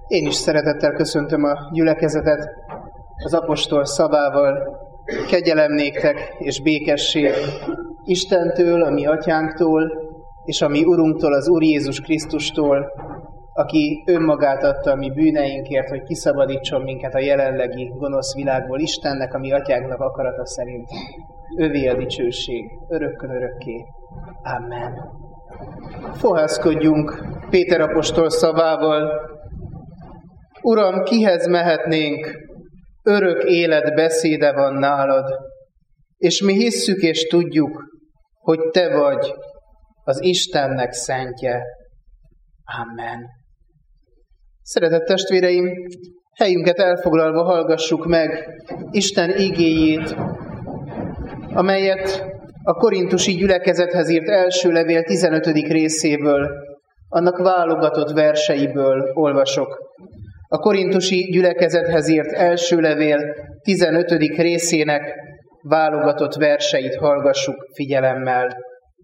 Én is szeretettel köszöntöm a gyülekezetet az apostol szavával. Kegyelem néktek és békesség Istentől, a mi atyánktól, és a mi Urunktól, az Úr Jézus Krisztustól, aki önmagát adta a mi bűneinkért, hogy kiszabadítson minket a jelenlegi gonosz világból. Istennek, a mi atyánknak akarata szerint. Övé a dicsőség, örökkön örökké. Amen. Fohászkodjunk Péter apostol szavával. Uram, kihez mehetnénk? Örök élet beszéde van nálad, és mi hisszük és tudjuk, hogy te vagy az Istennek szentje. Amen. Szeretett testvéreim, helyünket elfoglalva hallgassuk meg Isten igéjét, amelyet a korintusi gyülekezethez írt első levél 15. részéből, annak válogatott verseiből olvasok. A korintusi gyülekezethez írt első levél 15. részének válogatott verseit hallgassuk figyelemmel.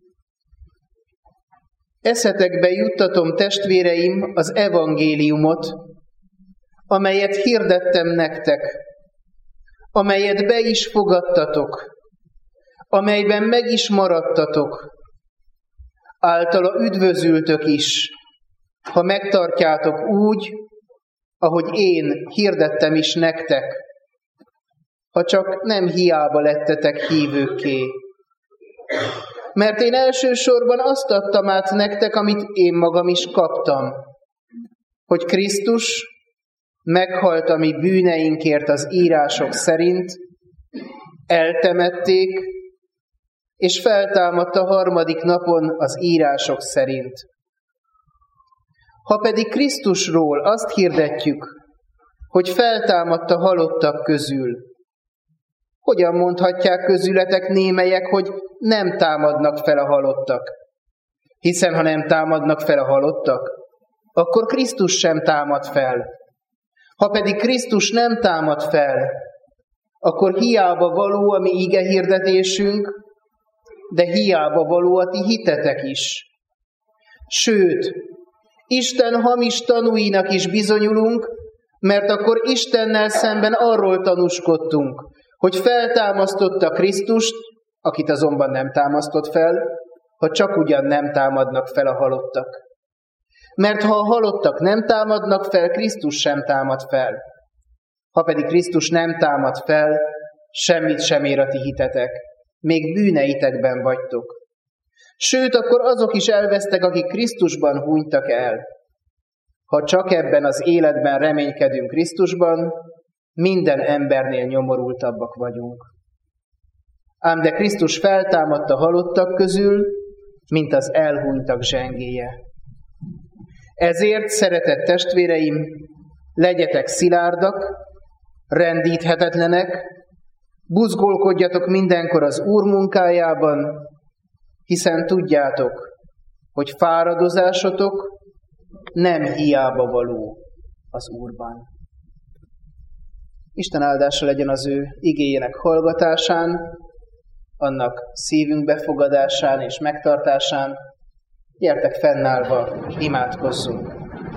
Eszetekbe juttatom, testvéreim, az evangéliumot, amelyet hirdettem nektek, amelyet be is fogadtatok, amelyben meg is maradtatok, általa üdvözültök is, ha megtartjátok úgy, ahogy én hirdettem is nektek, ha csak nem hiába lettetek hívőkké. Mert én elsősorban azt adtam át nektek, amit én magam is kaptam, hogy Krisztus meghalt a mi bűneinkért az írások szerint, eltemették, és feltámadt a harmadik napon az írások szerint. Ha pedig Krisztusról azt hirdetjük, hogy feltámadt a halottak közül, hogyan mondhatják közületek némelyek, hogy nem támadnak fel a halottak? Hiszen ha nem támadnak fel a halottak, akkor Krisztus sem támad fel. Ha pedig Krisztus nem támad fel, akkor hiába való a mi igehirdetésünk, de hiába való a ti hitetek is. Sőt, Isten hamis tanúinak is bizonyulunk, mert akkor Istennel szemben arról tanúskodtunk, hogy feltámasztotta Krisztust, akit azonban nem támasztott fel, ha csak ugyan nem támadnak fel a halottak. Mert ha a halottak nem támadnak fel, Krisztus sem támad fel. Ha pedig Krisztus nem támad fel, semmit sem ér a ti hitetek, még bűneitekben vagytok. Sőt, akkor azok is elvesztek, akik Krisztusban hunytak el. Ha csak ebben az életben reménykedünk Krisztusban, minden embernél nyomorultabbak vagyunk. Ám de Krisztus feltámadt a halottak közül, mint az elhunytak zsengéje. Ezért, szeretett testvéreim, legyetek szilárdak, rendíthetetlenek, buzgolkodjatok mindenkor az Úr munkájában, hiszen tudjátok, hogy fáradozásotok nem hiába való az Úrban. Isten áldása legyen az ő igéjének hallgatásán, annak szívünk befogadásán és megtartásán. Gyertek fennállva, imádkozzunk!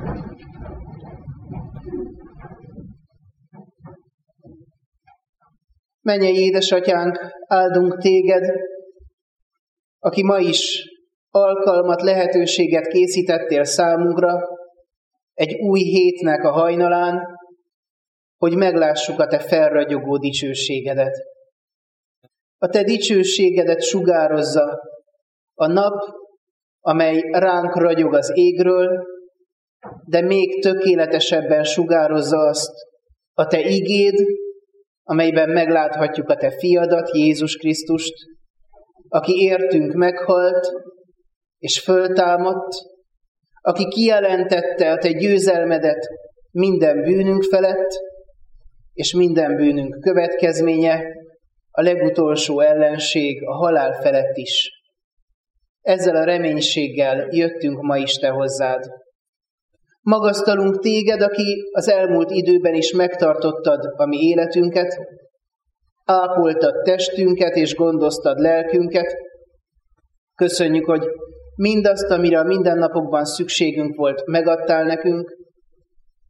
Mennyei édesatyánk, áldunk téged, aki ma is alkalmat, lehetőséget készítettél számunkra egy új hétnek a hajnalán, hogy meglássuk a te felragyogó dicsőségedet. A te dicsőségedet sugározza a nap, amely ránk ragyog az égről, de még tökéletesebben sugározza azt a te igéd, amelyben megláthatjuk a te fiadat, Jézus Krisztust, aki értünk meghalt és föltámadt, aki kijelentette a te győzelmedet minden bűnünk felett, és minden bűnünk következménye, a legutolsó ellenség, a halál felett is. Ezzel a reménységgel jöttünk ma is te hozzád. Magasztalunk téged, aki az elmúlt időben is megtartottad a mi életünket, ápoltad testünket és gondoztad lelkünket. Köszönjük, hogy mindazt, amire a mindennapokban szükségünk volt, megadtál nekünk,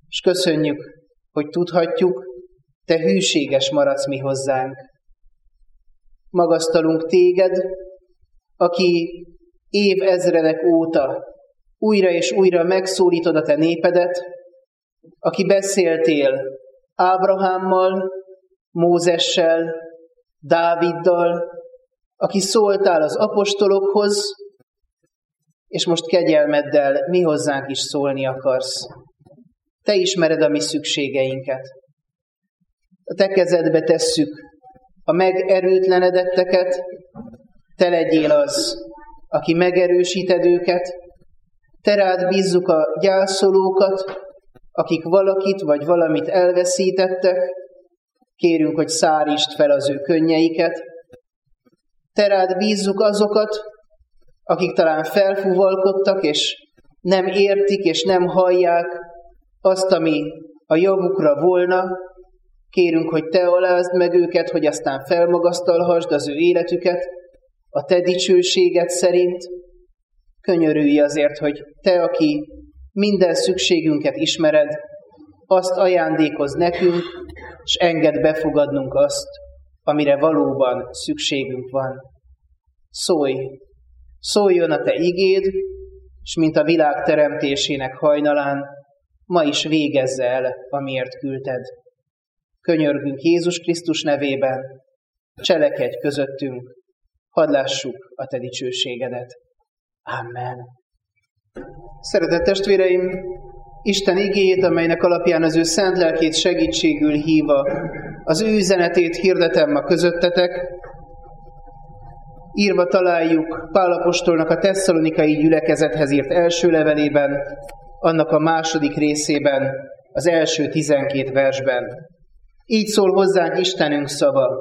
és köszönjük, hogy tudhatjuk, te hűséges maradsz mi hozzánk. Magasztalunk téged, aki évezredek óta újra és újra megszólítod a te népedet, aki beszéltél Ábrahámmal, Mózessel, Dáviddal, aki szóltál az apostolokhoz, és most kegyelmeddel mi hozzánk is szólni akarsz. Te ismered a mi szükségeinket. A te kezedbe tesszük a megerőtlenedetteket, te legyél az, aki megerősíted őket, te rád bízzuk a gyászolókat, akik valakit vagy valamit elveszítettek, kérünk, hogy szárítsd fel az ő könnyeiket, te rád bízzuk azokat, akik talán felfúvalkodtak, és nem értik, és nem hallják azt, ami a javukra volna. Kérünk, hogy te alázd meg őket, hogy aztán felmagasztalhassd az ő életüket a te dicsőséged szerint. Könyörülj azért, hogy te, aki minden szükségünket ismered, azt ajándékozz nekünk, és engedd befogadnunk azt, amire valóban szükségünk van. Szóljon a te igéd, és mint a világ teremtésének hajnalán, ma is végezze el, amiért küldted. Könyörgünk Jézus Krisztus nevében, cselekedj közöttünk, hadd lássuk a te dicsőségedet. Amen. Szeretett testvéreim, Isten igéjét, amelynek alapján az ő szent lelkét segítségül hívva, az ő üzenetét hirdetem ma közöttetek. Írva találjuk Pál apostolnak a Tesszalonikai gyülekezethez írt első levelében, annak a második részében, az első 12 versben. Így szól hozzánk Istenünk szava.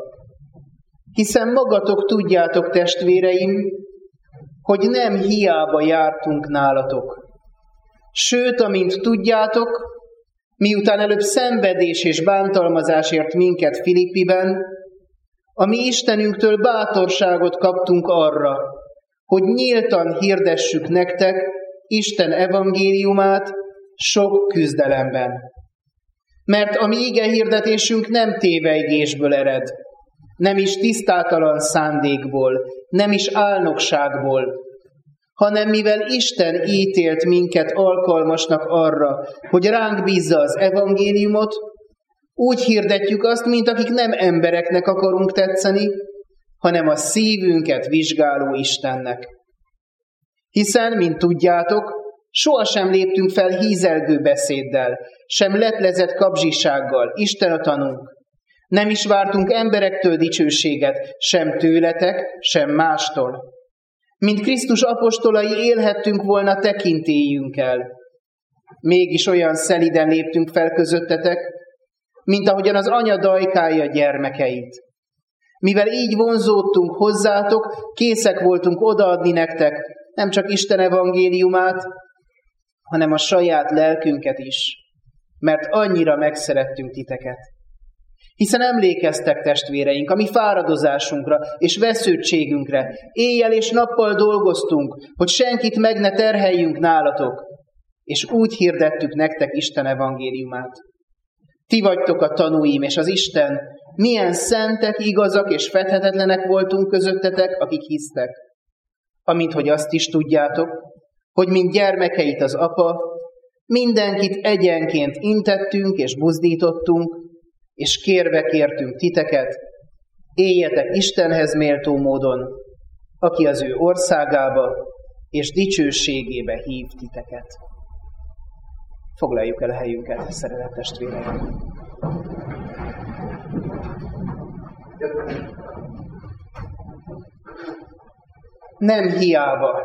Hiszen magatok tudjátok, testvéreim, hogy nem hiába jártunk nálatok. Sőt, amint tudjátok, miután előbb szenvedés és bántalmazásért minket Filippiben, a mi Istenünktől bátorságot kaptunk arra, hogy nyíltan hirdessük nektek Isten evangéliumát sok küzdelemben. Mert a mi igehirdetésünk nem tévejgésből ered, nem is tisztátalan szándékból, nem is álnokságból, hanem mivel Isten ítélt minket alkalmasnak arra, hogy ránk bízza az evangéliumot, úgy hirdetjük azt, mint akik nem embereknek akarunk tetszeni, hanem a szívünket vizsgáló Istennek. Hiszen, mint tudjátok, sohasem léptünk fel hízelgő beszéddel, sem leplezett kapzsisággal, Isten a tanunk. Nem is vártunk emberektől dicsőséget, sem tőletek, sem mástól. Mint Krisztus apostolai élhettünk volna tekintélyünkkel. Mégis olyan szeliden léptünk fel közöttetek, mint ahogyan az anya dajkálja gyermekeit. Mivel így vonzódtunk hozzátok, készek voltunk odaadni nektek nem csak Isten evangéliumát, hanem a saját lelkünket is, mert annyira megszerettünk titeket. Hiszen emlékeztek, testvéreink, a mi fáradozásunkra és vesződtségünkre, éjjel és nappal dolgoztunk, hogy senkit meg ne terheljünk nálatok, és úgy hirdettük nektek Isten evangéliumát. Ti vagytok a tanúim, és az Isten, milyen szentek, igazak és fedhetetlenek voltunk közöttetek, akik hisztek. Amint hogy azt is tudjátok, hogy mint gyermekeit az apa, mindenkit egyenként intettünk és buzdítottunk, és kérve kértünk titeket, éljetek Istenhez méltó módon, aki az ő országába és dicsőségébe hív titeket. Foglaljuk el a helyünket, szeretett testvéreim. Nem hiába.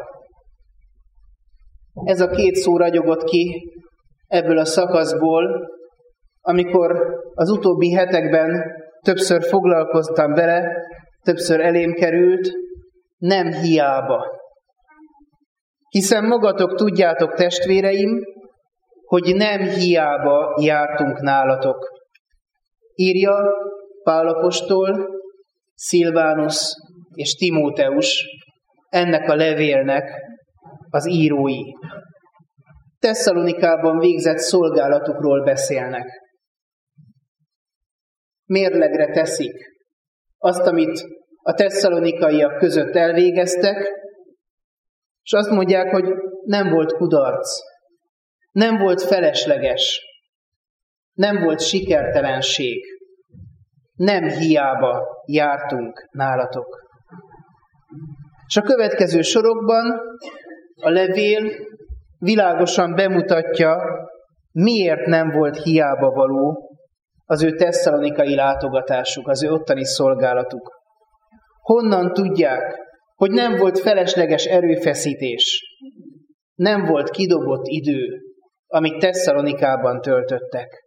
Ez a két szó ragyogott ki ebből a szakaszból, amikor az utóbbi hetekben többször foglalkoztam vele, többször elém került, nem hiába. Hiszen magatok tudjátok, testvéreim, hogy nem hiába jártunk nálatok. Írja Pál apostol, Szilvánusz és Timóteus, ennek a levélnek az írói. Tesszalonikában végzett szolgálatukról beszélnek. Mérlegre teszik azt, amit a tesszalonikaiak között elvégeztek, és azt mondják, hogy nem volt kudarc, nem volt felesleges, nem volt sikertelenség, nem hiába jártunk nálatok. És a következő sorokban a levél világosan bemutatja, miért nem volt hiába való az ő tesszalonikai látogatásuk, az ő ottani szolgálatuk. Honnan tudják, hogy nem volt felesleges erőfeszítés, nem volt kidobott idő, amit Tesszalonikában töltöttek.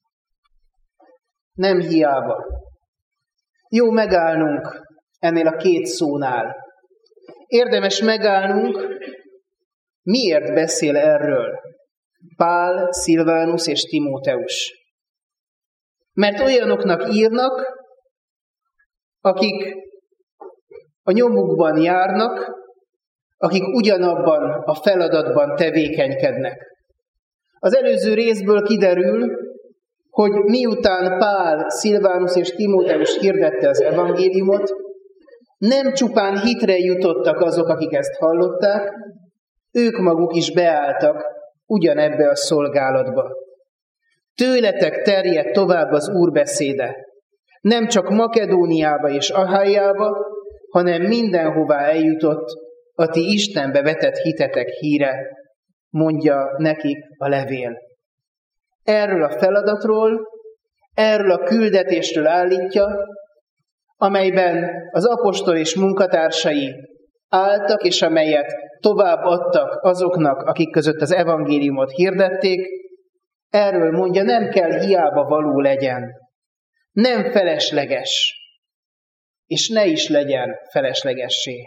Nem hiába. Jó megállnunk ennél a két szónál. Érdemes megállnunk, miért beszél erről Pál, Szilvánus és Timóteus. Mert olyanoknak írnak, akik a nyomukban járnak, akik ugyanabban a feladatban tevékenykednek. Az előző részből kiderül, hogy miután Pál, Szilvánus és Timóteus hirdette az evangéliumot, nem csupán hitre jutottak azok, akik ezt hallották, ők maguk is beálltak ugyanebbe a szolgálatba. Tőletek terjedt tovább az Úr beszéde, nem csak Makedóniába és Ahályába, hanem mindenhová eljutott a ti Istenbe vetett hitetek híre, mondja nekik a levél. Erről a feladatról, erről a küldetésről állítja, amelyben az apostol és munkatársai álltak, és amelyet tovább adtak azoknak, akik között az evangéliumot hirdették, erről mondja, nem kell hiába való legyen, nem felesleges, és ne is legyen feleslegessé.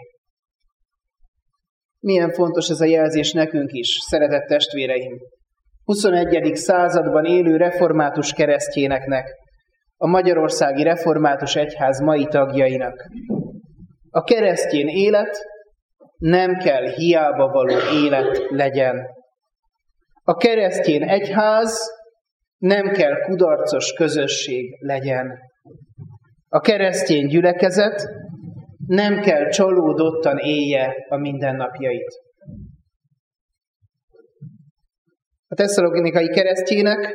Milyen fontos ez a jelzés nekünk is, szeretett testvéreim. 21. században élő református keresztjéneknek, a Magyarországi Református Egyház mai tagjainak. A keresztény élet nem kell hiába való élet legyen. A keresztény egyház nem kell kudarcos közösség legyen. A keresztény gyülekezet nem kell csalódottan élje a mindennapjait. A tesszalonikai keresztjének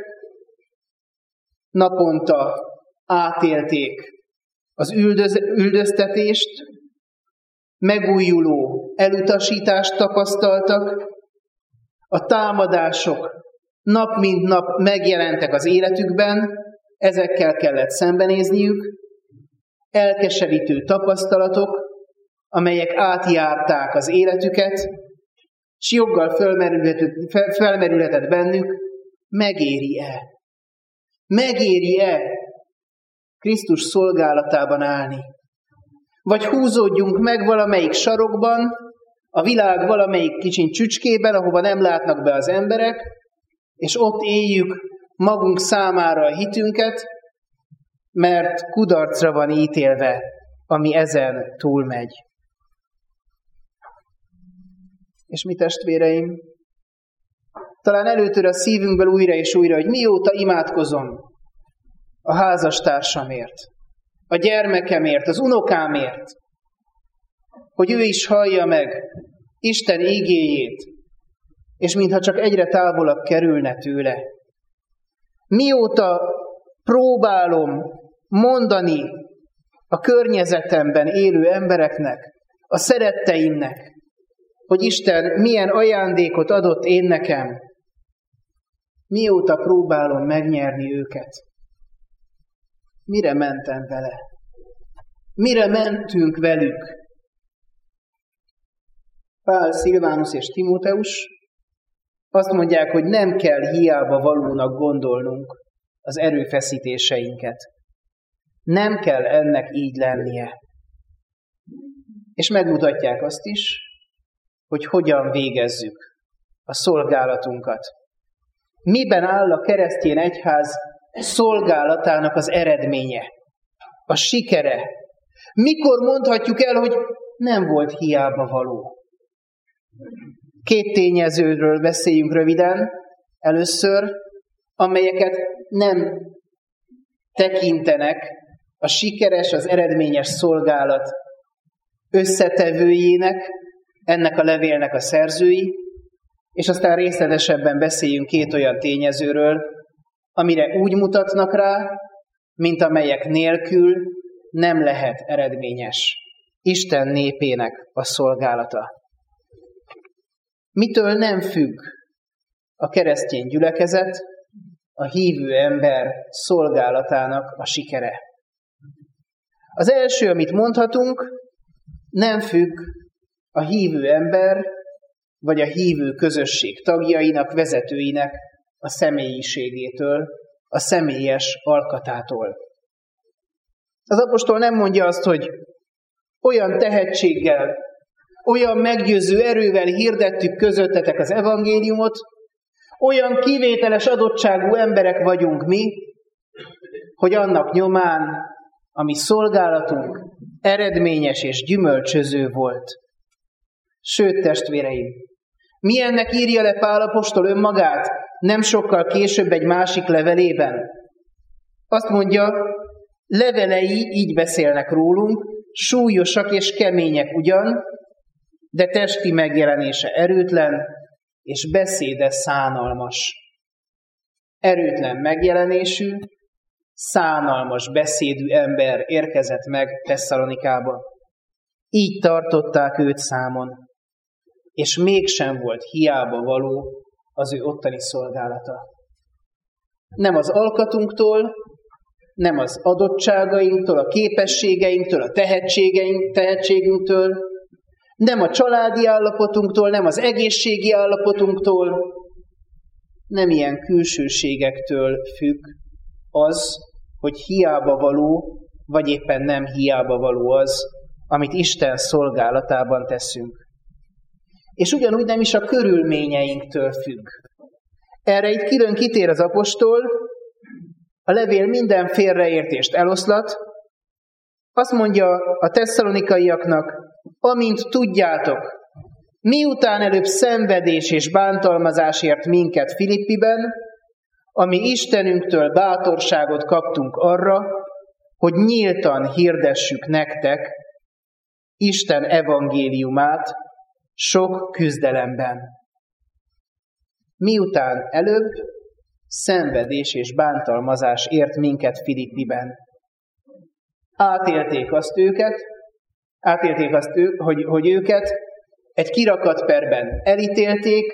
naponta átélték az üldöztetést, megújuló elutasítást tapasztaltak, a támadások nap mint nap megjelentek az életükben, ezekkel kellett szembenézniük, elkeserítő tapasztalatok, amelyek átjárták az életüket, s joggal felmerülhetett bennük, megéri-e? Megéri-e Krisztus szolgálatában állni? Vagy húzódjunk meg valamelyik sarokban, a világ valamelyik kicsin csücskében, ahova nem látnak be az emberek, és ott éljük magunk számára a hitünket, mert kudarcra van ítélve, ami ezen túlmegy. És mi testvéreim? Talán előtör a szívünkből újra és újra, hogy mióta imádkozom a házastársamért, a gyermekemért, az unokámért, hogy ő is hallja meg Isten igéjét, és mintha csak egyre távolabb kerülne tőle. Mióta próbálom mondani a környezetemben élő embereknek, a szeretteimnek, hogy Isten milyen ajándékot adott én nekem, mióta próbálom megnyerni őket. Mire mentem vele? Mire mentünk velük? Pál, Szilvánus és Timóteus azt mondják, hogy nem kell hiába valónak gondolnunk az erőfeszítéseinket. Nem kell ennek így lennie. És megmutatják azt is, hogy hogyan végezzük a szolgálatunkat. Miben áll a keresztény egyház szolgálatának az eredménye, a sikere? Mikor mondhatjuk el, hogy nem volt hiába való? Két tényezőről beszéljünk röviden először, amelyeket nem tekintenek a sikeres, az eredményes szolgálat összetevőjének, ennek a levélnek a szerzői, és aztán részletesebben beszéljünk két olyan tényezőről, amire úgy mutatnak rá, mint amelyek nélkül nem lehet eredményes Isten népének a szolgálata. Mitől nem függ a keresztény gyülekezet, a hívő ember szolgálatának a sikere? Az első, amit mondhatunk, nem függ a hívő ember vagy a hívő közösség tagjainak, vezetőinek a személyiségétől, a személyes alkatától. Az apostol nem mondja azt, hogy olyan tehetséggel, olyan meggyőző erővel hirdettük közöttetek az evangéliumot, olyan kivételes adottságú emberek vagyunk mi, hogy annak nyomán a mi szolgálatunk eredményes és gyümölcsöző volt. Sőt, testvéreim, milyennek írja le Pál apostol önmagát nem sokkal később egy másik levelében? Azt mondja, levelei így beszélnek rólunk, súlyosak és kemények ugyan, de testi megjelenése erőtlen, és beszéde szánalmas. Erőtlen megjelenésű, szánalmas beszédű ember érkezett meg Tesszalonikába. Így tartották őt számon, és mégsem volt hiába való az ő ottani szolgálata. Nem az alkatunktól, nem az adottságainktól, a képességeinktől, a tehetségünktől, nem a családi állapotunktól, nem az egészségi állapotunktól, nem ilyen külsőségektől függ az, hogy hiába való, vagy éppen nem hiába való az, amit Isten szolgálatában teszünk. És ugyanúgy nem is a körülményeinktől függ. Erre itt külön kitér az apostol, a levél minden félreértést eloszlat, azt mondja a tesszalonikaiaknak, amint tudjátok, miután előbb szenvedés és bántalmazásért minket Filippiben, ami Istenünktől bátorságot kaptunk arra, hogy nyíltan hirdessük nektek Isten evangéliumát sok küzdelemben. Miután előbb szenvedés és bántalmazás ért minket Filippiben. Átélték azt, hogy őket egy kirakatperben elítélték,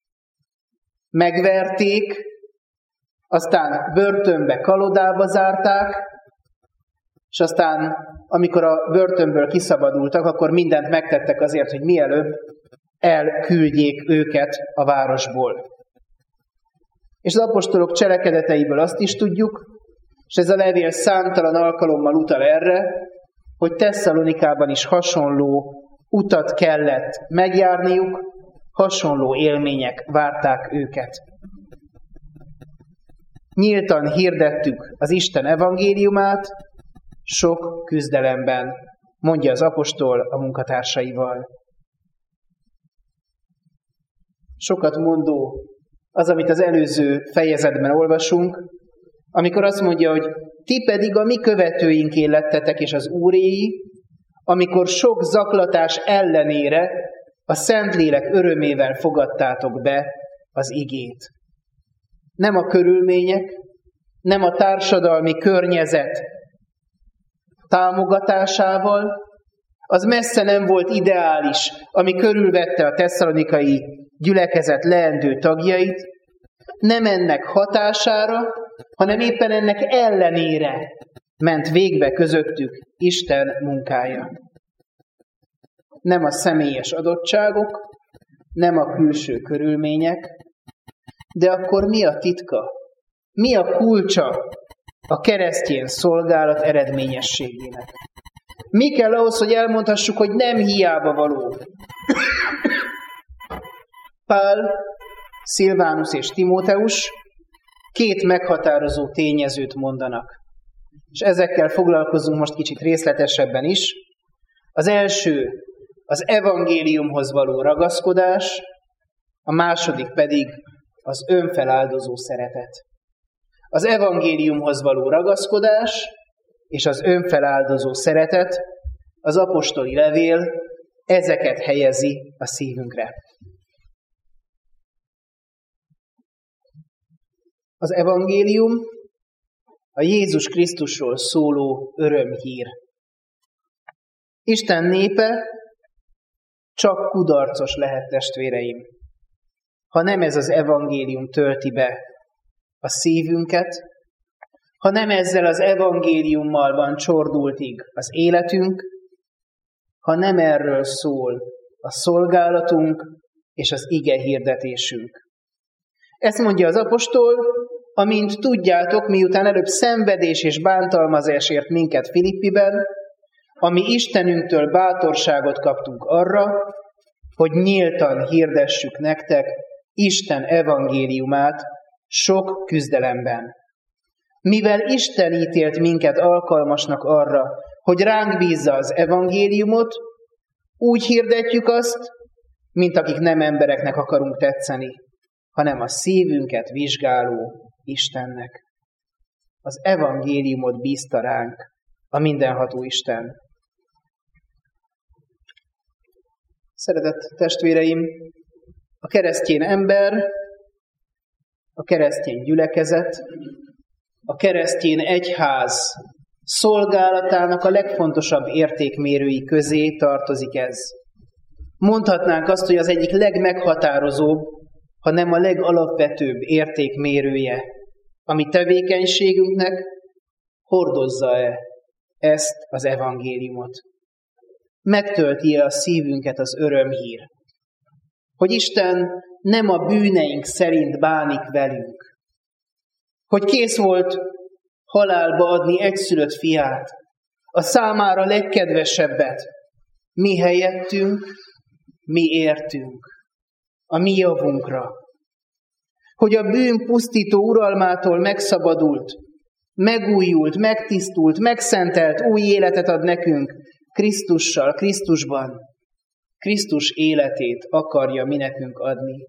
megverték, aztán börtönbe, kalodába zárták, és aztán, amikor a börtönből kiszabadultak, akkor mindent megtettek azért, hogy mielőbb elküldjék őket a városból. És az apostolok cselekedeteiből azt is tudjuk, és ez a levél számtalan alkalommal utal erre, hogy Tesszalonikában is hasonló utat kellett megjárniuk, hasonló élmények várták őket. Nyíltan hirdettük az Isten evangéliumát, sok küzdelemben, mondja az apostol a munkatársaival. Sokat mondó az, amit az előző fejezetben olvasunk, amikor azt mondja, hogy ti pedig a mi követőinké lettetek és az Úréi, amikor sok zaklatás ellenére a Szentlélek örömével fogadtátok be az igét. Nem a körülmények, nem a társadalmi környezet támogatásával, az messze nem volt ideális, ami körülvette a tesszalonikai gyülekezet leendő tagjait, nem ennek hatására, hanem éppen ennek ellenére ment végbe közöttük Isten munkája. Nem a személyes adottságok, nem a külső körülmények, de akkor mi a titka? Mi a kulcsa a keresztény szolgálat eredményességének? Mi kell ahhoz, hogy elmondhassuk, hogy nem hiába való? Pál, Szilvánus és Timóteus két meghatározó tényezőt mondanak. És ezekkel foglalkozunk most kicsit részletesebben is. Az első az evangéliumhoz való ragaszkodás, a második pedig az önfeláldozó szeretet. Az evangéliumhoz való ragaszkodás és az önfeláldozó szeretet, az apostoli levél ezeket helyezi a szívünkre. Az evangélium a Jézus Krisztusról szóló örömhír. Isten népe csak kudarcos lehet, testvéreim, ha nem ez az evangélium tölti be a szívünket, ha nem ezzel az evangéliummal van csordultig az életünk, ha nem erről szól a szolgálatunk és az ige hirdetésünk. Ezt mondja az apostol, amint tudjátok, miután előbb szenvedés és bántalmazás ért minket Filippiben, ami Istenünktől bátorságot kaptunk arra, hogy nyíltan hirdessük nektek Isten evangéliumát sok küzdelemben. Mivel Isten ítélt minket alkalmasnak arra, hogy ránk bízza az evangéliumot, úgy hirdetjük azt, mint akik nem embereknek akarunk tetszeni, hanem a szívünket vizsgáló Istennek. Az evangéliumot bízta ránk a mindenható Isten. Szeretett testvéreim, a keresztény ember, a keresztény gyülekezet, a keresztény egyház szolgálatának a legfontosabb értékmérői közé tartozik ez. Mondhatnánk azt, hogy az egyik legmeghatározóbb, ha nem a legalapvetőbb értékmérője, ami tevékenységünknek hordozza-e ezt az evangéliumot. Megtölti-e a szívünket az örömhír, hogy Isten nem a bűneink szerint bánik velünk, hogy kész volt halálba adni egyszülött fiát, a számára legkedvesebbet, mi helyettünk, mi értünk, a mi javunkra, hogy a bűn pusztító uralmától megszabadult, megújult, megtisztult, megszentelt új életet ad nekünk Krisztussal, Krisztusban. Krisztus életét akarja mi nekünk adni.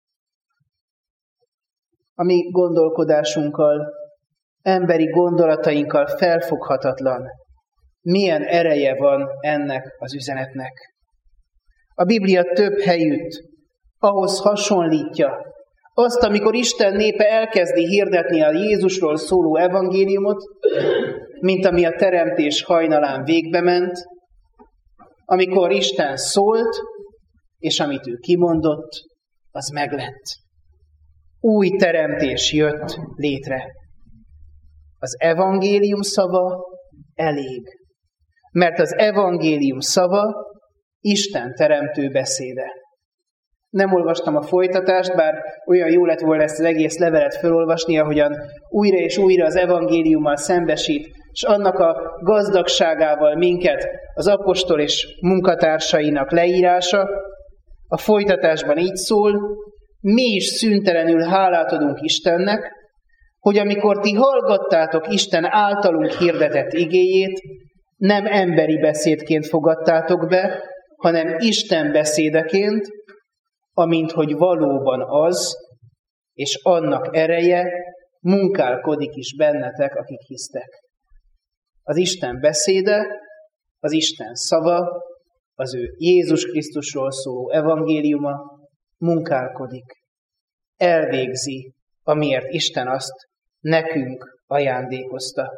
A mi gondolkodásunkkal, emberi gondolatainkkal felfoghatatlan, milyen ereje van ennek az üzenetnek. A Biblia több helyütt ahhoz hasonlítja azt, amikor Isten népe elkezdi hirdetni a Jézusról szóló evangéliumot, mint ami a teremtés hajnalán végbe ment, amikor Isten szólt, és amit ő kimondott, az meglett. Új teremtés jött létre. Az evangélium szava elég, mert az evangélium szava Isten teremtő beszéde. Nem olvastam a folytatást, bár olyan jó lett volna ezt az egész levelet felolvasni, ahogyan újra és újra az evangéliummal szembesít, és annak a gazdagságával minket az apostol és munkatársainak leírása. A folytatásban így szól: mi is szüntelenül hálát adunk Istennek, hogy amikor ti hallgattátok Isten általunk hirdetett igéjét, nem emberi beszédként fogadtátok be, hanem Isten beszédeként, amint hogy valóban az, és annak ereje munkálkodik is bennetek, akik hisztek. Az Isten beszéde, az Isten szava, az ő Jézus Krisztusról szóló evangéliuma munkálkodik, elvégzi, amiért Isten azt nekünk ajándékozta.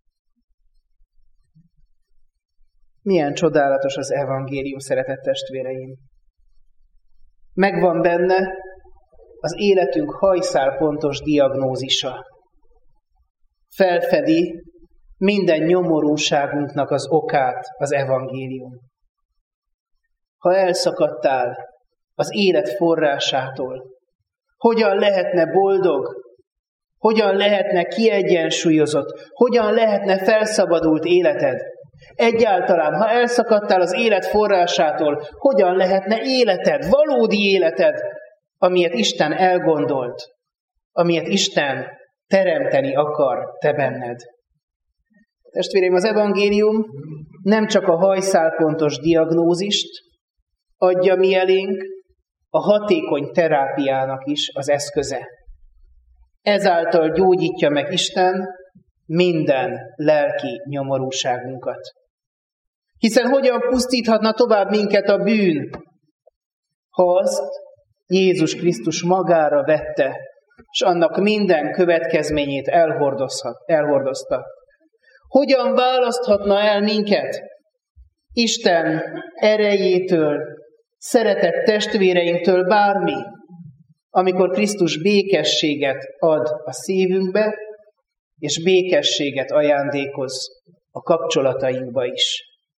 Milyen csodálatos az evangélium, szeretett testvéreim! Megvan benne az életünk hajszálpontos diagnózisa. Felfedi minden nyomorúságunknak az okát az evangélium. Ha elszakadtál az élet forrásától, hogyan lehetne boldog, hogyan lehetne kiegyensúlyozott, hogyan lehetne felszabadult életed? Egyáltalán, ha elszakadtál az élet forrásától, hogyan lehetne életed, valódi életed, amilyet Isten elgondolt, amilyet Isten teremteni akar te benned? Testvéreim, az evangélium nem csak a hajszálpontos diagnózist adja mi elénk, a hatékony terápiának is az eszköze. Ezáltal gyógyítja meg Isten minden lelki nyomorúságunkat. Hiszen hogyan pusztíthatna tovább minket a bűn, ha azt Jézus Krisztus magára vette, és annak minden következményét elhordozta. Hogyan választhatna el minket Isten erejétől, szeretett testvéreinktől bármi, amikor Krisztus békességet ad a szívünkbe, és békességet ajándékoz a kapcsolatainkba is.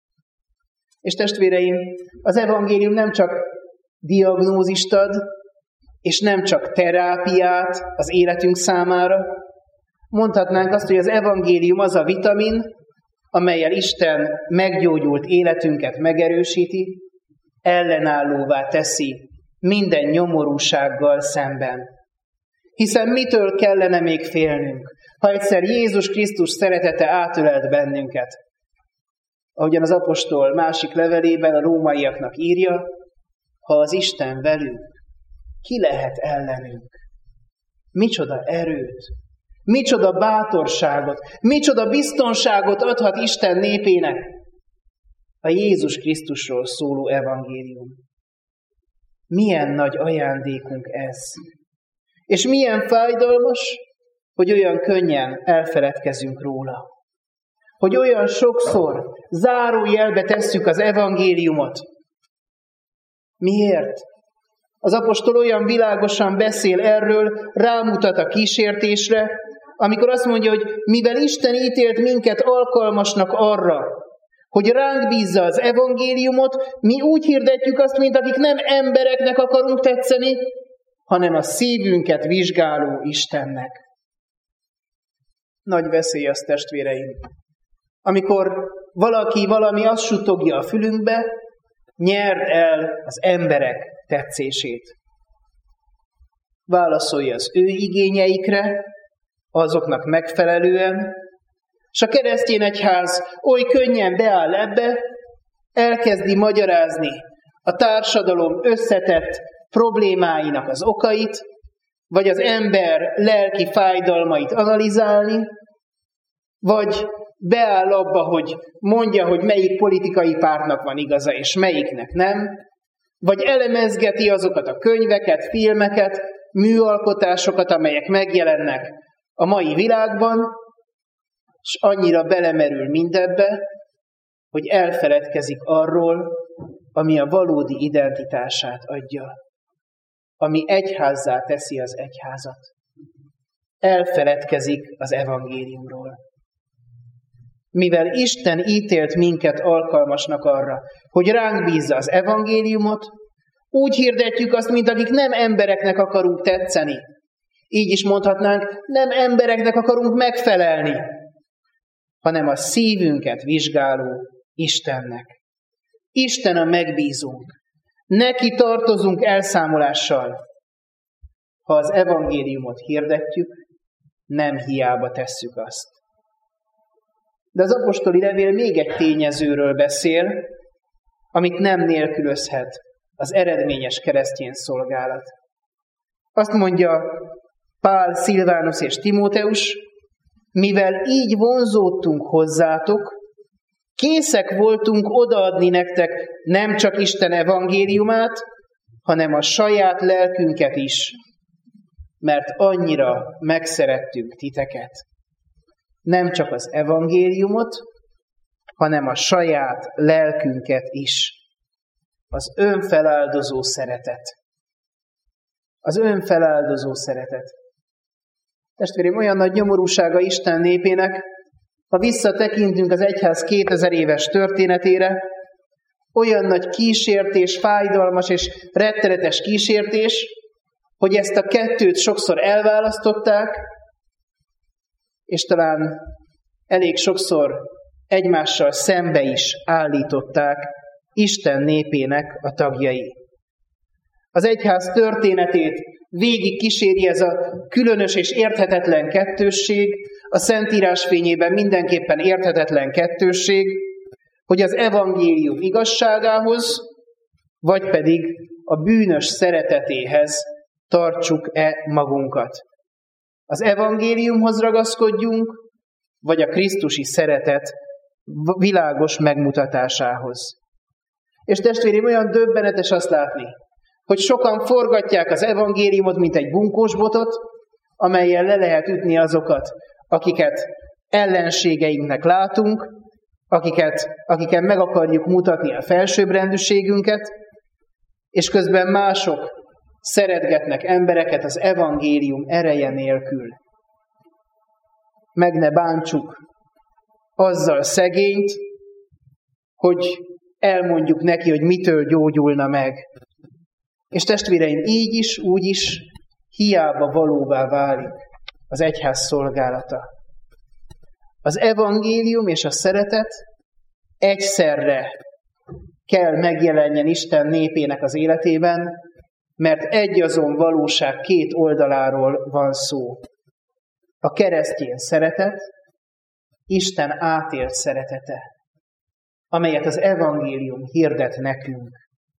És testvéreim, az evangélium nem csak diagnózist ad, és nem csak terápiát az életünk számára. Mondhatnánk azt, hogy az evangélium az a vitamin, amellyel Isten meggyógyult életünket megerősíti, ellenállóvá teszi minden nyomorúsággal szemben. Hiszen mitől kellene még félnünk, ha egyszer Jézus Krisztus szeretete átölelt bennünket? Ahogyan az apostol másik levelében a rómaiaknak írja, ha az Isten velünk, ki lehet ellenünk? Micsoda erőt, micsoda bátorságot, micsoda biztonságot adhat Isten népének a Jézus Krisztusról szóló evangélium. Milyen nagy ajándékunk ez. És milyen fájdalmas, hogy olyan könnyen elfeledkezünk róla. Hogy olyan sokszor zárójelbe tesszük az evangéliumot. Miért? Az apostol olyan világosan beszél erről, rámutat a kísértésre, amikor azt mondja, hogy mivel Isten ítélt minket alkalmasnak arra, hogy ránk bízza az evangéliumot, mi úgy hirdetjük azt, mint akik nem embereknek akarunk tetszeni, hanem a szívünket vizsgáló Istennek. Nagy veszély az, testvéreim, amikor valami azt suttogja a fülünkbe, nyerd el az emberek tetszését. Válaszolj az ő igényeikre, azoknak megfelelően, és a keresztény egyház oly könnyen beáll ebbe, elkezdi magyarázni a társadalom összetett problémáinak az okait, vagy az ember lelki fájdalmait analizálni, vagy beáll abba, hogy mondja, hogy melyik politikai pártnak van igaza, és melyiknek nem, vagy elemezgeti azokat a könyveket, filmeket, műalkotásokat, amelyek megjelennek a mai világban, és annyira belemerül mindebbe, hogy elfeledkezik arról, ami a valódi identitását adja, ami egyházzá teszi az egyházat. Elfeledkezik az evangéliumról. Mivel Isten ítélt minket alkalmasnak arra, hogy ránk bízza az evangéliumot, úgy hirdetjük azt, mint akik nem embereknek akarunk tetszeni. Így is mondhatnánk, nem embereknek akarunk megfelelni, hanem a szívünket vizsgáló Istennek. Isten a megbízónk. Neki tartozunk elszámolással. Ha az evangéliumot hirdetjük, nem hiába tesszük azt. De az apostoli levél még egy tényezőről beszél, amit nem nélkülözhet az eredményes keresztény szolgálat. Azt mondja Pál, Szilvánusz és Timóteus, mivel így vonzódtunk hozzátok, készek voltunk odaadni nektek nem csak Isten evangéliumát, hanem a saját lelkünket is, mert annyira megszerettünk titeket. Nem csak az evangéliumot, hanem a saját lelkünket is. Az önfeláldozó szeretet. Az önfeláldozó szeretet. Testvérem, olyan nagy nyomorúsága Isten népének, ha visszatekintünk az egyház 2000 éves történetére, olyan nagy kísértés, fájdalmas és rettenetes kísértés, hogy ezt a kettőt sokszor elválasztották, és talán elég sokszor egymással szembe is állították Isten népének a tagjai. Az egyház történetét végig kíséri ez a különös és érthetetlen kettősség, a Szentírás fényében mindenképpen érthetetlen kettősség, hogy az evangélium igazságához vagy pedig a bűnös szeretetéhez tartsuk-e magunkat. Az evangéliumhoz ragaszkodjunk, vagy a krisztusi szeretet világos megmutatásához. És testvéreim, olyan döbbenetes azt látni, hogy sokan forgatják az evangéliumot, mint egy bunkósbotot, amellyel le lehet ütni azokat, akiket ellenségeinknek látunk, akiken meg akarjuk mutatni a felsőbbrendűségünket, és közben mások szeretgetnek embereket az evangélium ereje nélkül. Meg ne bántsuk azzal szegényt, hogy elmondjuk neki, hogy mitől gyógyulna meg. És testvéreim, így is, úgy is hiába valóvá válik az egyház szolgálata. Az evangélium és a szeretet egyszerre kell megjelenjen Isten népének az életében, mert egyazon valóság két oldaláról van szó. A keresztény szeretet, Isten átélt szeretete, amelyet az evangélium hirdet nekünk.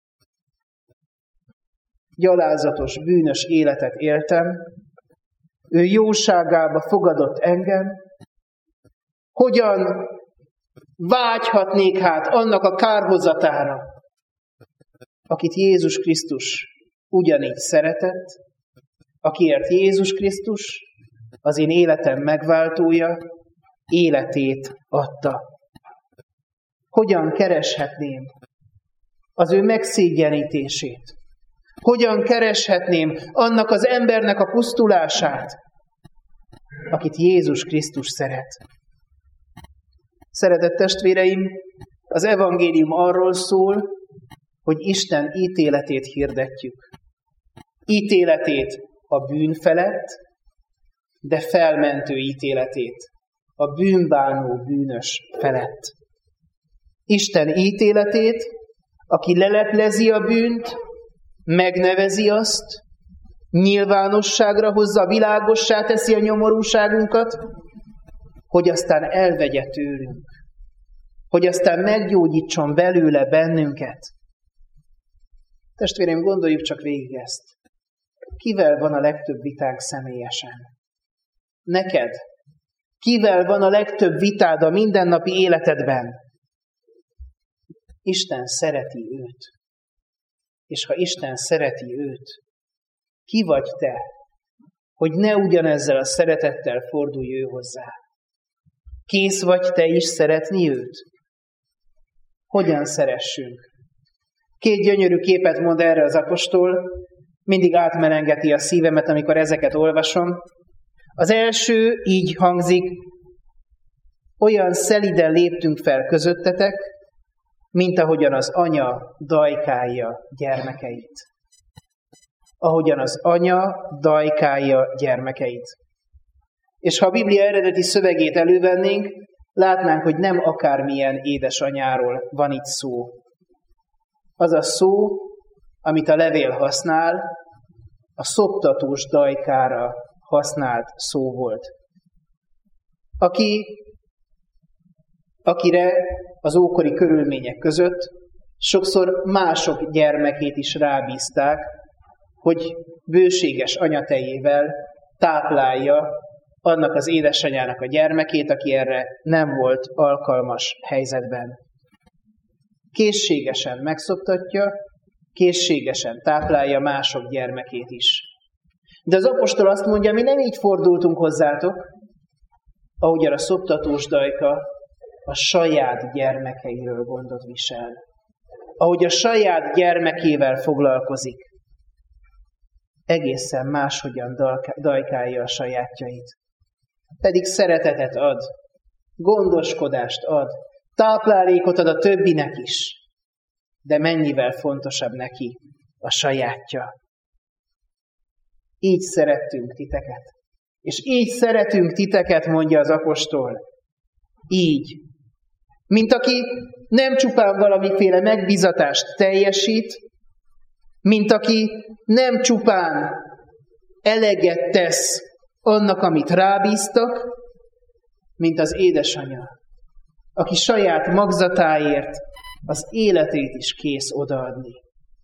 Gyalázatos, bűnös életet éltem, ő jóságába fogadott engem, hogyan vágyhatnék hát annak a kárhozatára, akit Jézus Krisztus ugyanígy szeretett, akiért Jézus Krisztus, az én életem megváltója, életét adta. Hogyan kereshetném az ő megszégyenítését? Hogyan kereshetném annak az embernek a pusztulását, akit Jézus Krisztus szeret? Szeretett testvéreim, az evangélium arról szól, hogy Isten ítéletét hirdetjük. Ítéletét a bűn felett, de felmentő ítéletét a bűnbánó bűnös felett. Isten ítéletét, aki leleplezi a bűnt, megnevezi azt, nyilvánosságra hozza, világossá teszi a nyomorúságunkat, hogy aztán elvegye tőlünk, hogy aztán meggyógyítson belőle bennünket. Testvéreim, gondoljuk csak végig ezt. Kivel van a legtöbb vitánk személyesen? Neked? Kivel van a legtöbb vitád a mindennapi életedben? Isten szereti őt. És ha Isten szereti őt, ki vagy te, hogy ne ugyanezzel a szeretettel fordulj ő hozzá? Kész vagy te is szeretni őt? Hogyan szeressünk? Két gyönyörű képet mond erre az apostol, mindig átmelengeti a szívemet, amikor ezeket olvasom. Az első így hangzik: olyan szeliden léptünk fel közöttetek, mint ahogyan az anya dajkálja gyermekeit. Ahogyan az anya dajkálja gyermekeit. És ha a Biblia eredeti szövegét elővennénk, látnánk, hogy nem akármilyen édesanyáról van itt szó. Az a szó, amit a levél használ, a szoptatós dajkára használt szó volt. Akire az ókori körülmények között sokszor mások gyermekét is rábízták, hogy bőséges anyatejével táplálja annak az édesanyának a gyermekét, aki erre nem volt alkalmas helyzetben. Készségesen megszoptatja, készségesen táplálja mások gyermekét is. De az apostol azt mondja, mi nem így fordultunk hozzátok, ahogyan a szoptatós dajka a saját gyermekeiről gondot visel. Ahogy a saját gyermekével foglalkozik, egészen máshogyan dajkálja a sajátjait. Pedig szeretetet ad, gondoskodást ad, táplálékot ad a többinek is, de mennyivel fontosabb neki a sajátja. Így szerettünk titeket. És így szeretünk titeket, mondja az apostol. Így. Mint aki nem csupán valamiféle megbízatást teljesít, mint aki nem csupán eleget tesz annak, amit rábíztak, mint az édesanya, aki saját magzatáért az életét is kész odaadni.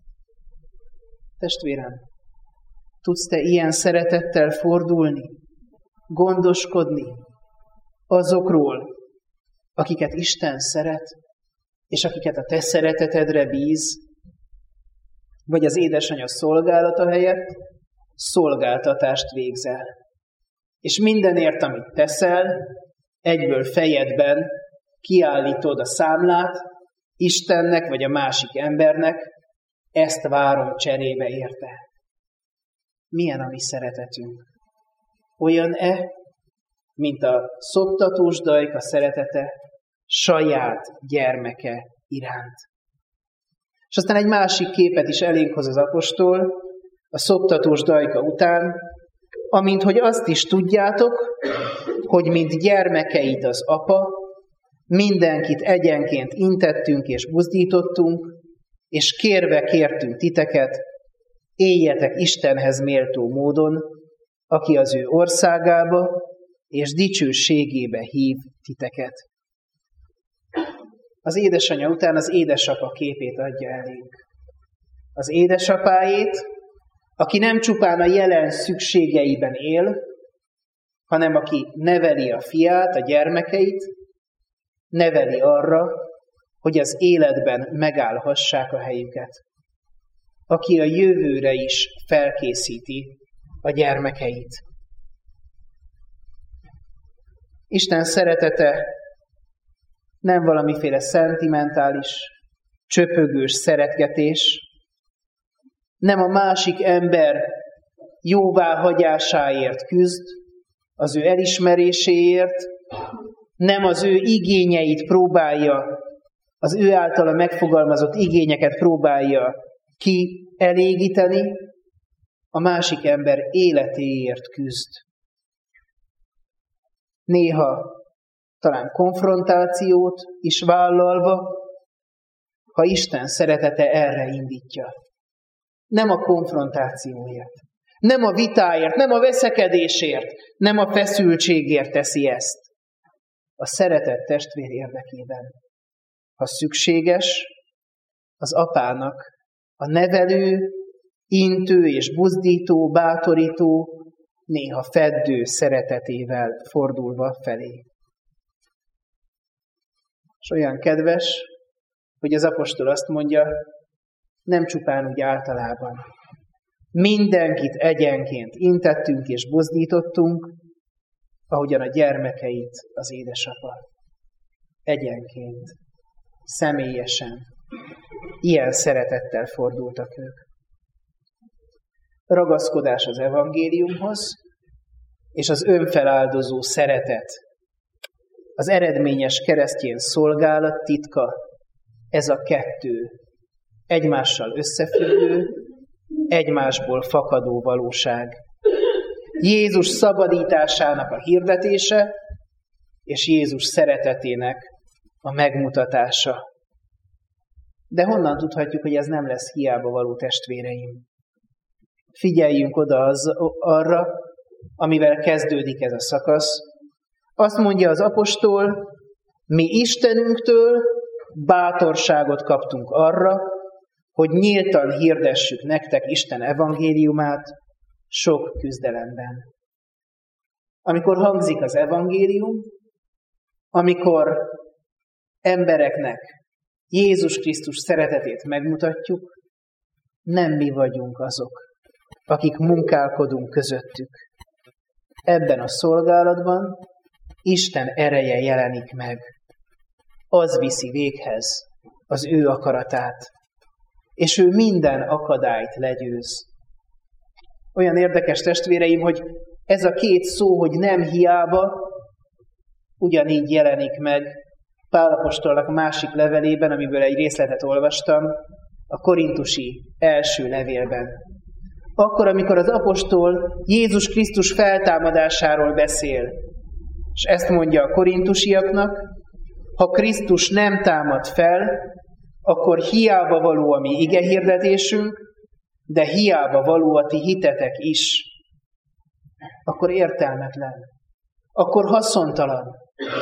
Testvérem, tudsz te ilyen szeretettel fordulni, gondoskodni azokról, akiket Isten szeret, és akiket a te szeretetedre bíz, vagy az édesanyja szolgálata helyett szolgáltatást végzel. És mindenért, amit teszel, egyből fejedben kiállítod a számlát Istennek vagy a másik embernek, ezt várom cserébe érte. Milyen a mi szeretetünk? Olyan-e, mint a szoptatós dajka szeretete saját gyermeke iránt? És aztán egy másik képet is elénk hoz az apostol, a szoptatós dajka után, amint hogy azt is tudjátok, hogy mint gyermekeit az apa, mindenkit egyenként intettünk és buzdítottunk, és kérve kértünk titeket, éljetek Istenhez méltó módon, aki az ő országába és dicsőségébe hív titeket. Az édesanyja után az édesapa képét adja elénk. Az édesapáét, aki nem csupán a jelen szükségeiben él, hanem aki neveli a fiát, a gyermekeit, neveli arra, hogy az életben megállhassák a helyüket. Aki a jövőre is felkészíti a gyermekeit. Isten szeretete nem valamiféle szentimentális, csöpögős szeretgetés, nem a másik ember jóváhagyásáért küzd, az ő elismeréséért, nem az ő igényeit próbálja, az ő általa megfogalmazott igényeket próbálja kielégíteni, a másik ember életéért küzd. Néha talán konfrontációt is vállalva, ha Isten szeretete erre indítja. Nem a konfrontációért, nem a vitáért, nem a veszekedésért, nem a feszültségért teszi ezt. A szeretett testvér érdekében. Ha szükséges, az apának a nevelő, intő és buzdító, bátorító, néha feddő szeretetével fordulva felé. És olyan kedves, hogy az apostol azt mondja, nem csupán úgy általában. Mindenkit egyenként intettünk és buzdítottunk, ahogyan a gyermekeit az édesapa. Egyenként, személyesen, ilyen szeretettel fordultak ők. Ragaszkodás az evangéliumhoz, és az önfeláldozó szeretet, az eredményes keresztény szolgálat titka, ez a kettő egymással összefüggő, egymásból fakadó valóság. Jézus szabadításának a hirdetése, és Jézus szeretetének a megmutatása. De honnan tudhatjuk, hogy ez nem lesz hiába való, testvéreim? Figyeljünk oda arra, amivel kezdődik ez a szakasz. Azt mondja az apostol, mi Istenünktől bátorságot kaptunk arra, hogy nyíltan hirdessük nektek Isten evangéliumát sok küzdelemben. Amikor hangzik az evangélium, amikor embereknek Jézus Krisztus szeretetét megmutatjuk, nem mi vagyunk azok, akik munkálkodunk közöttük. Ebben a szolgálatban Isten ereje jelenik meg. Az viszi véghez az ő akaratát, és ő minden akadályt legyőz. Olyan érdekes, testvéreim, hogy ez a két szó, hogy nem hiába, ugyanígy jelenik meg Pál apostolnak a másik levelében, amiből egy részletet olvastam, a korintusi első levélben. Akkor, amikor az apostol Jézus Krisztus feltámadásáról beszél, és ezt mondja a korintusiaknak, ha Krisztus nem támad fel, akkor hiába való a mi igehirdetésünk, de hiába való a ti hitetek is. Akkor értelmetlen, akkor haszontalan.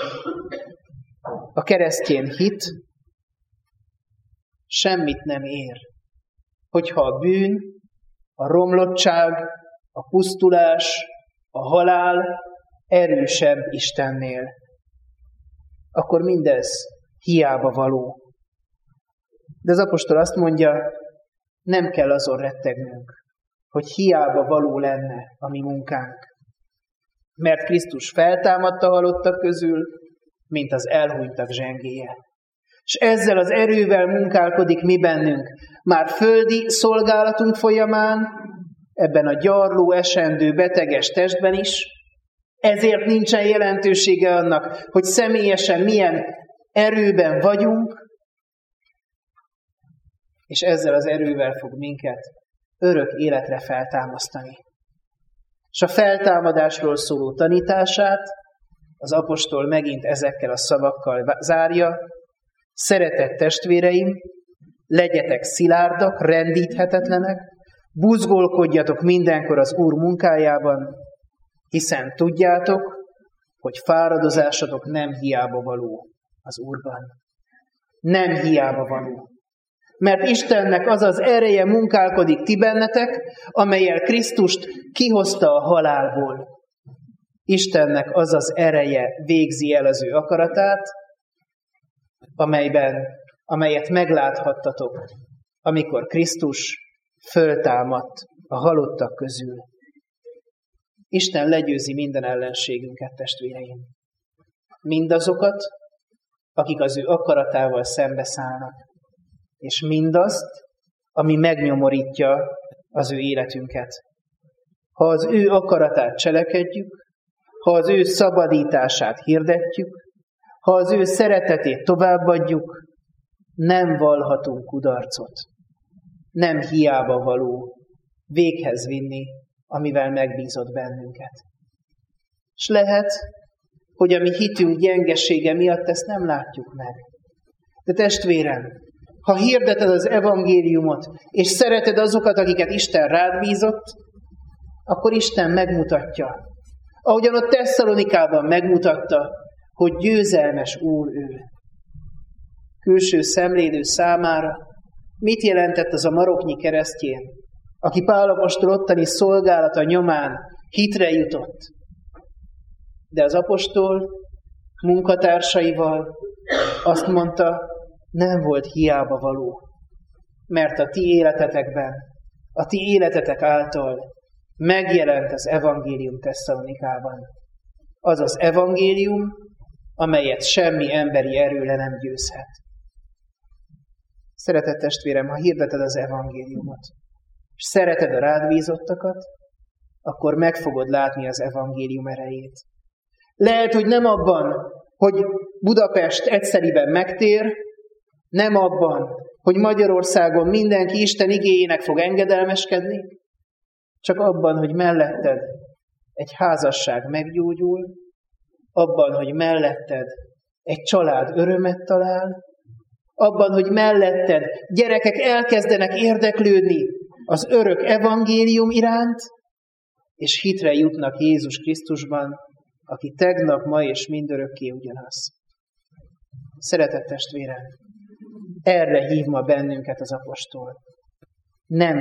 A keresztény hit semmit nem ér, hogyha a bűn a romlottság, a pusztulás, a halál erősebb Istennél, akkor mindez hiába való. De az apostol azt mondja, nem kell azon rettegnünk, hogy hiába való lenne a mi munkánk. Mert Krisztus feltámadta halottak közül, mint az elhunytak zsengéje. És ezzel az erővel munkálkodik mi bennünk, már földi szolgálatunk folyamán, ebben a gyarló, esendő, beteges testben is. Ezért nincsen jelentősége annak, hogy személyesen milyen erőben vagyunk, és ezzel az erővel fog minket örök életre feltámasztani. És a feltámadásról szóló tanítását az apostol megint ezekkel a szavakkal zárja: szeretett testvéreim, legyetek szilárdak, rendíthetetlenek, buzgolkodjatok mindenkor az Úr munkájában, hiszen tudjátok, hogy fáradozásatok nem hiába való az Úrban. Nem hiába való. Mert Istennek az az ereje munkálkodik ti bennetek, amellyel Krisztust kihozta a halálból. Istennek az az ereje végzi el az ő akaratát, amelyet megláthattatok, amikor Krisztus föltámadt a halottak közül. Isten legyőzi minden ellenségünket, testvéreim. Mindazokat, akik az ő akaratával szembeszállnak, és mindazt, ami megnyomorítja az ő életünket. Ha az ő akaratát cselekedjük, ha az ő szabadítását hirdetjük, ha az ő szeretetét továbbadjuk, nem vallhatunk kudarcot. Nem hiába való véghez vinni, amivel megbízott bennünket. És lehet, hogy a mi hitünk gyengesége miatt ezt nem látjuk meg. De testvérem, ha hirdeted az evangéliumot, és szereted azokat, akiket Isten rád bízott, akkor Isten megmutatja. Ahogyan ott Tesszalonikában megmutatta, hogy győzelmes Úr ő. Külső szemlélő számára mit jelentett az a maroknyi keresztjén, aki Pál apostol ottani szolgálata nyomán hitre jutott? De az apostol munkatársaival azt mondta, nem volt hiába való, mert a ti életetekben, a ti életetek által megjelent az evangélium Tesszalonikában. Az az evangélium, amelyet semmi emberi erő le nem győzhet. Szeretett testvérem, ha hirdeted az evangéliumot, és szereted a rád bízottakat, akkor meg fogod látni az evangélium erejét. Lehet, hogy nem abban, hogy Budapest egyszeriben megtér, nem abban, hogy Magyarországon mindenki Isten igéjének fog engedelmeskedni, csak abban, hogy melletted egy házasság meggyógyul, abban, hogy melletted egy család örömet talál, abban, hogy melletted gyerekek elkezdenek érdeklődni az örök evangélium iránt, és hitre jutnak Jézus Krisztusban, aki tegnap, ma és mindörökké ugyanaz. Szeretett testvérem, erre hív ma bennünket az apostol. Nem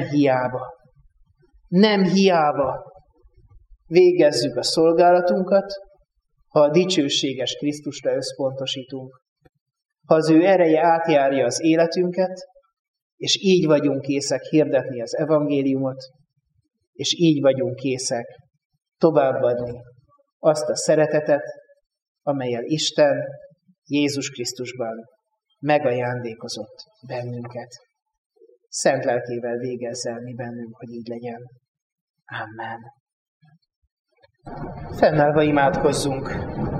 hiába végezzük a szolgálatunkat, ha a dicsőséges Krisztusra összpontosítunk. Ha az ő ereje átjárja az életünket, és így vagyunk készek hirdetni az evangéliumot, és így vagyunk készek továbbadni azt a szeretetet, amellyel Isten Jézus Krisztusban megajándékozott bennünket. Szent lelkével végezz el mi bennünk, hogy így legyen. Amen. Fennállva imádkozzunk.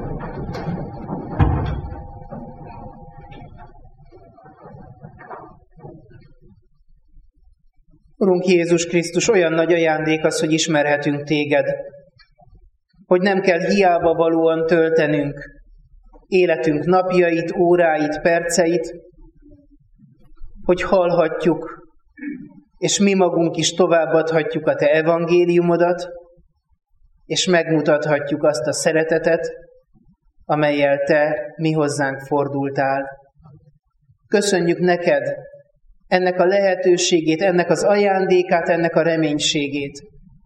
Urunk Jézus Krisztus, olyan nagy ajándék az, hogy ismerhetünk téged, hogy nem kell hiába valóan töltenünk életünk napjait, óráit, perceit, hogy hallhatjuk, és mi magunk is továbbadhatjuk a te evangéliumodat, és megmutathatjuk azt a szeretetet, amellyel te mi hozzánk fordultál. Köszönjük neked ennek a lehetőségét, ennek az ajándékát, ennek a reménységét.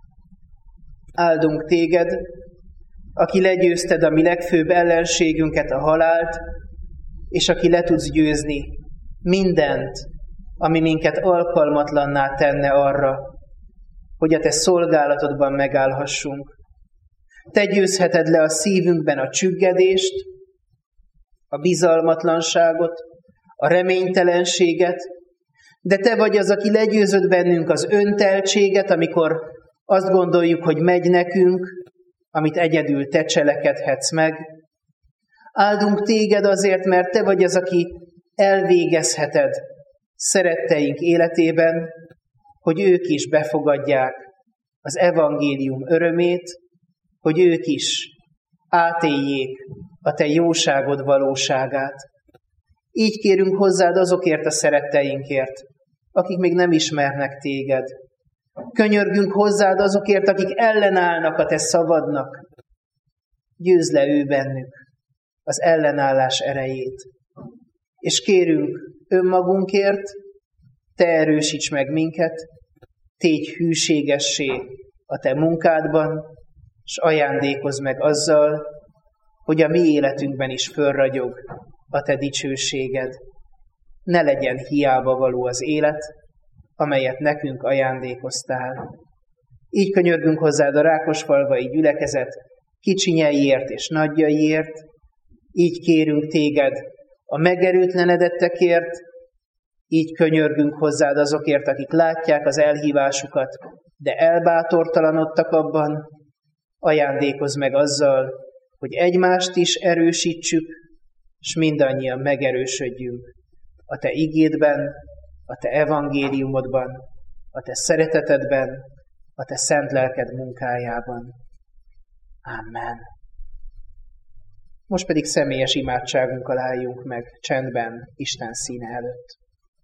Áldunk téged, aki legyőzted a mi legfőbb ellenségünket, a halált, és aki le tudsz győzni mindent, ami minket alkalmatlanná tenne arra, hogy a te szolgálatodban megállhassunk. Te győzheted le a szívünkben a csüggedést, a bizalmatlanságot, a reménytelenséget, de te vagy az, aki legyőzött bennünk az önteltséget, amikor azt gondoljuk, hogy megy nekünk, amit egyedül te cselekedhetsz meg. Áldunk téged azért, mert te vagy az, aki elvégezheted szeretteink életében, hogy ők is befogadják az evangélium örömét, hogy ők is átéljék a te jóságod valóságát. Így kérünk hozzád azokért a szeretteinkért, akik még nem ismernek téged. Könyörgünk hozzád azokért, akik ellenállnak a te szavadnak. Győzd le ő bennük az ellenállás erejét. És kérünk önmagunkért, te erősíts meg minket, tégy hűségessé a te munkádban, és ajándékozz meg azzal, hogy a mi életünkben is fölragyog a te dicsőséged. Ne legyen hiába való az élet, amelyet nekünk ajándékoztál. Így könyörgünk hozzád a rákosfalvai gyülekezet kicsinyeiért és nagyjaiért, így kérünk téged a megerőtlenedettekért, így könyörgünk hozzád azokért, akik látják az elhívásukat, de elbátortalanodtak abban, ajándékozz meg azzal, hogy egymást is erősítsük, és mindannyian megerősödjünk a te igédben, a te evangéliumodban, a te szeretetedben, a te szent lelked munkájában. Amen. Most pedig személyes imádságunkkal álljunk meg csendben Isten színe előtt.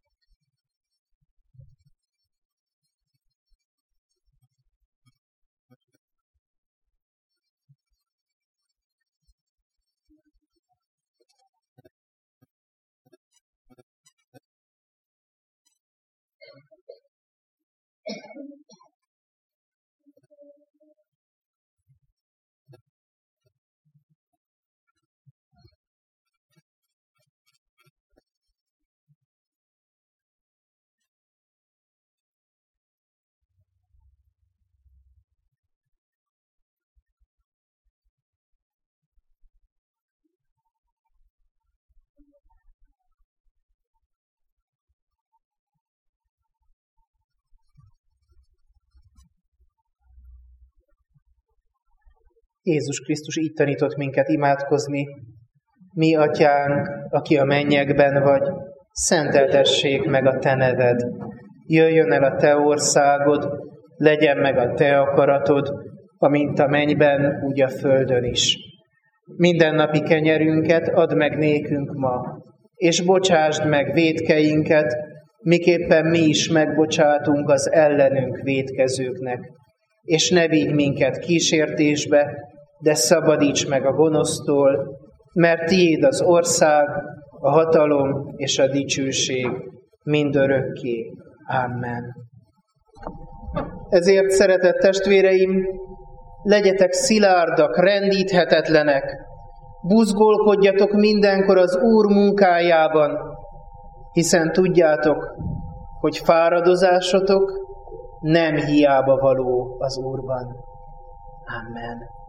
Jézus Krisztus így tanított minket imádkozni. Mi, Atyánk, aki a mennyekben vagy, szenteltessék meg a te neved. Jöjjön el a te országod, legyen meg a te akaratod, amint a mennyben, úgy a földön is. Mindennapi kenyerünket add meg nékünk ma, és bocsásd meg vétkeinket, miképpen mi is megbocsátunk az ellenünk vétkezőknek. És ne vigy minket kísértésbe, de szabadíts meg a gonosztól, mert tiéd az ország, a hatalom és a dicsőség mindörökké. Amen. Ezért, szeretett testvéreim, legyetek szilárdak, rendíthetetlenek, buzgolkodjatok mindenkor az Úr munkájában, hiszen tudjátok, hogy fáradozásotok nem hiába való az Úrban. Amen.